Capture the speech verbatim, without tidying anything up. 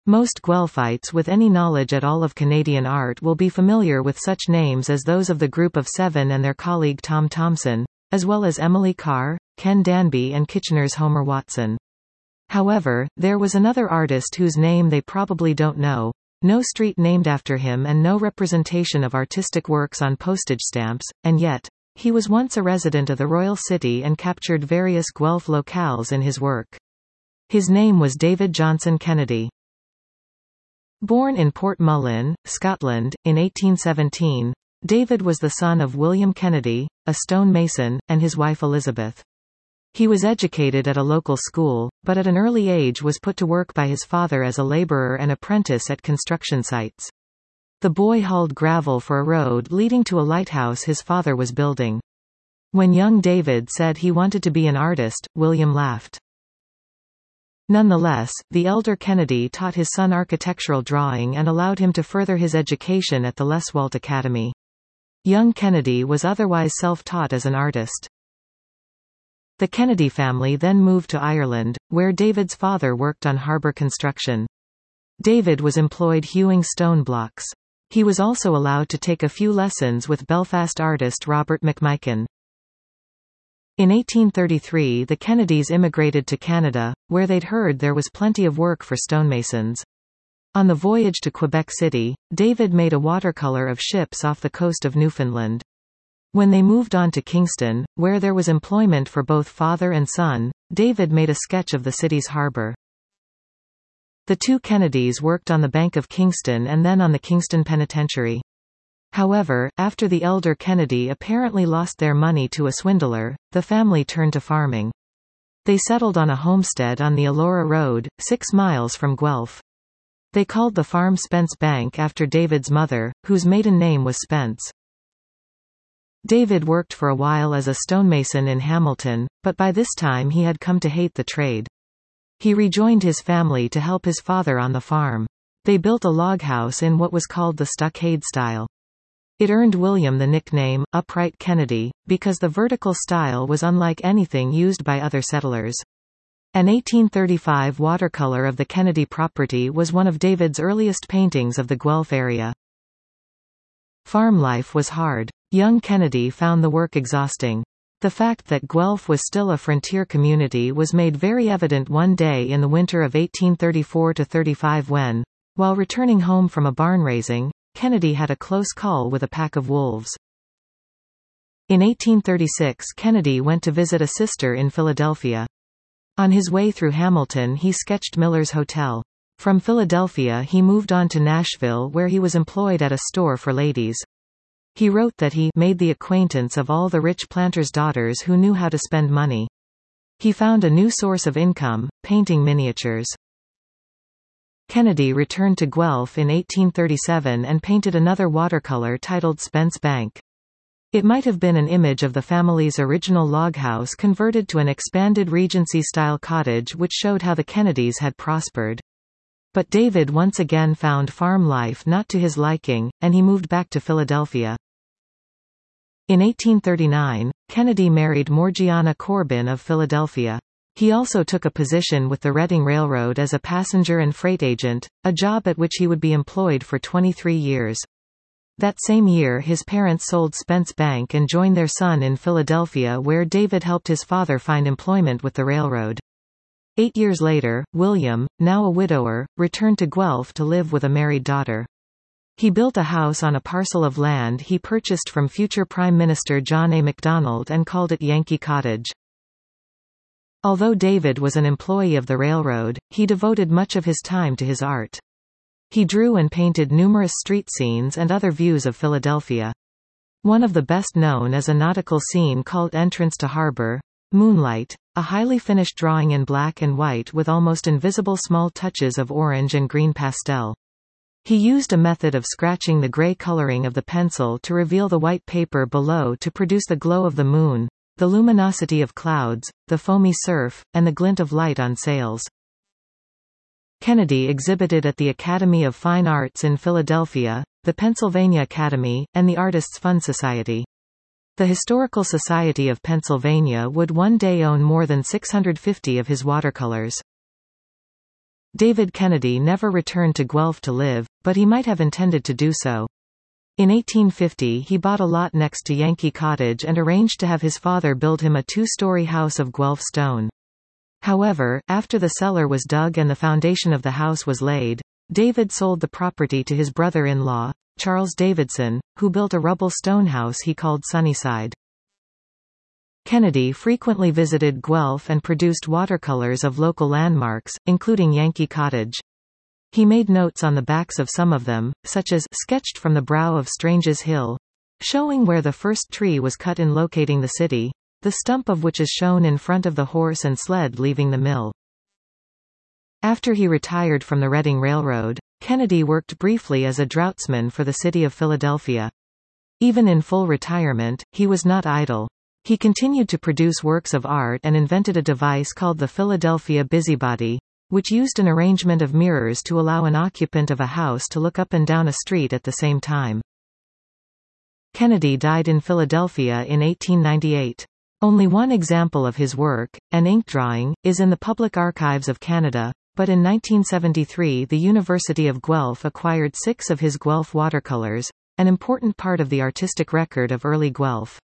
Most Guelphites with any knowledge at all of Canadian art will be familiar with such names as those of the Group of Seven and their colleague Tom Thomson, as well as Emily Carr, Ken Danby and Kitchener's Homer Watson. However, there was another artist whose name they probably don't know, no street named after him and no representation of artistic works on postage stamps, and yet, he was once a resident of the Royal City and captured various Guelph locales in his work. His name was David Johnson Kennedy. Born in Portmullin, Scotland, in eighteen seventeen, David was the son of William Kennedy, a stonemason, and his wife Elizabeth. He was educated at a local school, but at an early age was put to work by his father as a laborer and apprentice at construction sites. The boy hauled gravel for a road leading to a lighthouse his father was building. When young David said he wanted to be an artist, William laughed. Nonetheless, the elder Kennedy taught his son architectural drawing and allowed him to further his education at the Leswalt Academy. Young Kennedy was otherwise self-taught as an artist. The Kennedy family then moved to Ireland, where David's father worked on harbour construction. David was employed hewing stone blocks. He was also allowed to take a few lessons with Belfast artist Robert McMichen. In eighteen thirty-three the Kennedys immigrated to Canada, where they'd heard there was plenty of work for stonemasons. On the voyage to Quebec City, David made a watercolor of ships off the coast of Newfoundland. When they moved on to Kingston, where there was employment for both father and son, David made a sketch of the city's harbour. The two Kennedys worked on the Bank of Kingston and then on the Kingston Penitentiary. However, after the elder Kennedy apparently lost their money to a swindler, the family turned to farming. They settled on a homestead on the Elora Road, six miles from Guelph. They called the farm Spence Bank after David's mother, whose maiden name was Spence. David worked for a while as a stonemason in Hamilton, but by this time he had come to hate the trade. He rejoined his family to help his father on the farm. They built a log house in what was called the stockade style. It earned William the nickname, Upright Kennedy, because the vertical style was unlike anything used by other settlers. An eighteen thirty-five watercolor of the Kennedy property was one of David's earliest paintings of the Guelph area. Farm life was hard. Young Kennedy found the work exhausting. The fact that Guelph was still a frontier community was made very evident one day in the winter of eighteen thirty-four to thirty-five when, while returning home from a barn raising, Kennedy had a close call with a pack of wolves. In eighteen thirty-six Kennedy went to visit a sister in Philadelphia. On his way through Hamilton he sketched Miller's Hotel. From Philadelphia he moved on to Nashville where he was employed at a store for ladies. He wrote that he made the acquaintance of all the rich planters' daughters who knew how to spend money. He found a new source of income, painting miniatures. Kennedy returned to Guelph in eighteen thirty-seven and painted another watercolor titled Spence Bank. It might have been an image of the family's original log house converted to an expanded Regency-style cottage which showed how the Kennedys had prospered. But David once again found farm life not to his liking, and he moved back to Philadelphia. In eighteen thirty-nine, Kennedy married Morgiana Corbin of Philadelphia. He also took a position with the Reading Railroad as a passenger and freight agent, a job at which he would be employed for twenty-three years. That same year his parents sold Spence Bank and joined their son in Philadelphia where David helped his father find employment with the railroad. Eight years later, William, now a widower, returned to Guelph to live with a married daughter. He built a house on a parcel of land he purchased from future Prime Minister John A. Macdonald and called it Yankee Cottage. Although David was an employee of the railroad, he devoted much of his time to his art. He drew and painted numerous street scenes and other views of Philadelphia. One of the best known is a nautical scene called Entrance to Harbor, Moonlight, a highly finished drawing in black and white with almost invisible small touches of orange and green pastel. He used a method of scratching the gray coloring of the pencil to reveal the white paper below to produce the glow of the moon, the luminosity of clouds, the foamy surf, and the glint of light on sails. Kennedy exhibited at the Academy of Fine Arts in Philadelphia, the Pennsylvania Academy, and the Artists' Fund Society. The Historical Society of Pennsylvania would one day own more than six hundred fifty of his watercolors. David Kennedy never returned to Guelph to live, but he might have intended to do so. In eighteen fifty he bought a lot next to Yankee Cottage and arranged to have his father build him a two-story house of Guelph stone. However, after the cellar was dug and the foundation of the house was laid, David sold the property to his brother-in-law, Charles Davidson, who built a rubble stone house he called Sunnyside. Kennedy frequently visited Guelph and produced watercolors of local landmarks, including Yankee Cottage. He made notes on the backs of some of them, such as sketched from the brow of Strange's Hill, showing where the first tree was cut in locating the city, the stump of which is shown in front of the horse and sled leaving the mill. After he retired from the Reading Railroad, Kennedy worked briefly as a draughtsman for the city of Philadelphia. Even in full retirement, he was not idle. He continued to produce works of art and invented a device called the Philadelphia Busybody, which used an arrangement of mirrors to allow an occupant of a house to look up and down a street at the same time. Kennedy died in Philadelphia in eighteen ninety-eight. Only one example of his work, an ink drawing, is in the Public Archives of Canada, but in nineteen seventy-three the University of Guelph acquired six of his Guelph watercolors, an important part of the artistic record of early Guelph.